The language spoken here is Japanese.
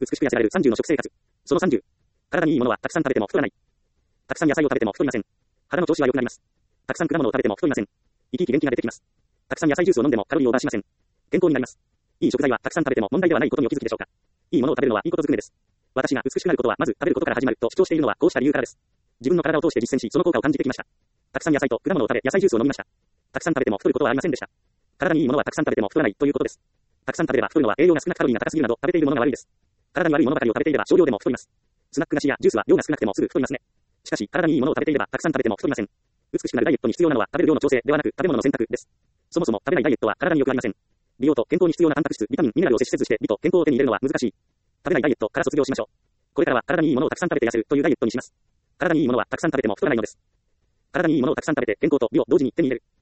美しく痩せられる30の食生活。その30。体にいいものはたくさん食べても太らない。たくさん野菜を食べても太りません。肌の調子は良くなります。たくさん果物を食べても太りません。生き生き元気が出てきます。たくさん野菜ジュースを飲んでもカロリーをオーバーしません。健康になります。いい食材はたくさん食べても問題ではないことにお気づきでしょうか。いいものを食べるのはいいことずくめです。私が美しくなることはまず食べることから始まると主張しているのはこうした理由からです。自分の体を通して実践し、その効果を感じてきました。たくさん野菜と果物を食べ、野菜ジュースを飲みました。たくさん食べても太ることはありませんでした。体にいいものはたくさん食べても太らないということです。たくさん食べれば太るのは栄養が少なくカロリーが高すぎるなど食べているものが悪いです。体に悪いものばかりを食べていれば少量でも太ります。スナック菓子やジュースは量が少なくてもすぐ太りますね。しかし体にいいものを食べていればたくさん食べても太りません。美しくなるダイエットに必要なのは食べる量の調整ではなく食べ物の選択です。そもそも食べないダイエットは体に良くありません。美容と健康に必要なタンパク質、ビタミン、ミネラルを摂取せずして美と健康を手に入れるのは難しい。食べないダイエットから卒業しましょう。これからは体にいいものをたくさん食べて痩せるというダイエットにします。体にいいものはたくさん食べても太らないのです。体にいいものをたくさん食べて健康と美を同時に手に入れる。